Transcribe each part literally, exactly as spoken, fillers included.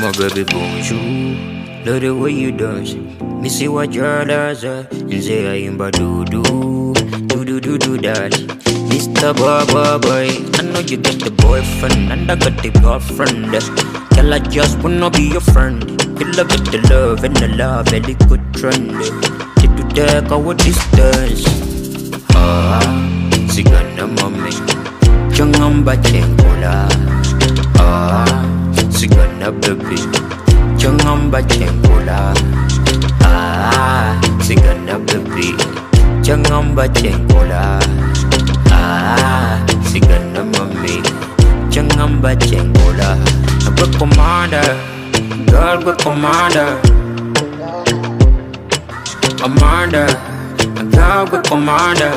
my baby, bonjour. Love the way you dance. Me see what your does, uh, and say I am ba do do do do do do that. Mister Boy Boy Boy, I know you got the boyfriend and I got the girlfriend. Girl, I just wanna be your friend. You love it, the love and the love, very good trend. Take to take our distance. Ah, sigana mami, jangan bacengkola. Ah, sigana baby, jangan bacengkola. Ah, sigana baby, jangan bacengkola. Ah, sigana mami, jangan bacengkola. Gue commander, girl gue commander. Commander, girl gue commander.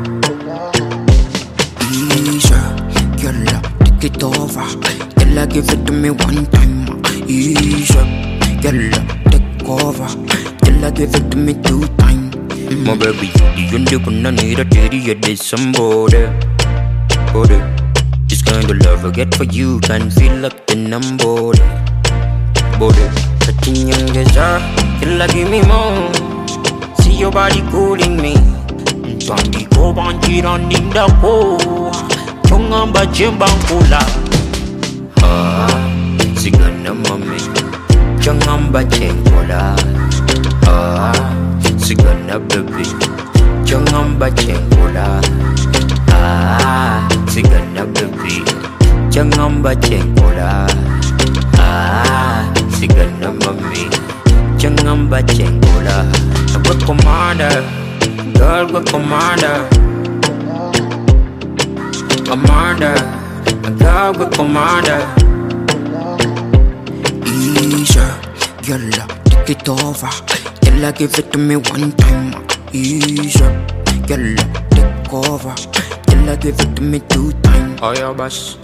Easy, girl, take it over. Girl, give it to me one time. Easy, girl, take over. Girl, give it to me two times. Mm. My baby, you only wanna need a daddy, you did somebody. Body. This kind of love I get for you can feel like the number. Body. Touching young desire, feel like give me more. See your body cooling me. Tandi ko banji running the ko. Chunga ba jembang kula. Ah, sigana mami, jangan bacengkola. Ah, sigana baby, jangan bacengkola. Ah, sigana baby, jangan bacengkola. Ah, sigana mami, jangan bacengkola. Gue commander, girl gue commander. Commander, girl gue commander. Easy, girl, take it over. Girl, give it to me one time. Easy, girl, take over. Girl, give it to me two times. Oh yeah, boss.